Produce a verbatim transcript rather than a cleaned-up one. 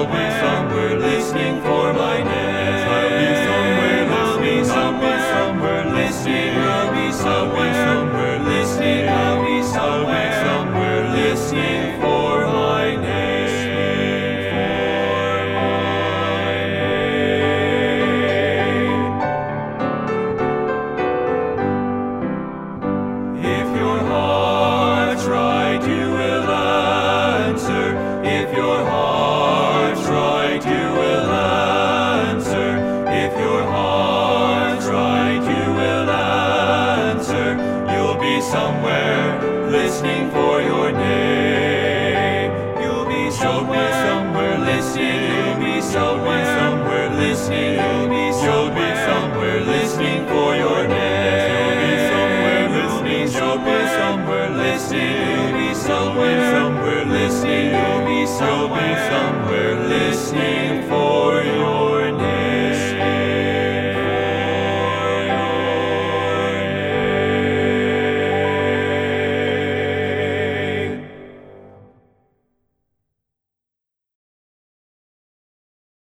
I'll be somewhere listening for my name. I'll be somewhere listening. I'll be somewhere listening. I'll be somewhere listening. I'll be somewhere listening for my name. If your heart's right, you will answer. If your heart's right, you will answer. If your heart's right, you will answer. You'll be somewhere listening for your name. You'll be somewhere, somewhere listening. You'll be somewhere, somewhere listening. You'll be somewhere, somewhere listening for your name. You'll be somewhere listening. You'll be somewhere listening. You'll be somewhere, somewhere listening. You'll be somewhere, somewhere.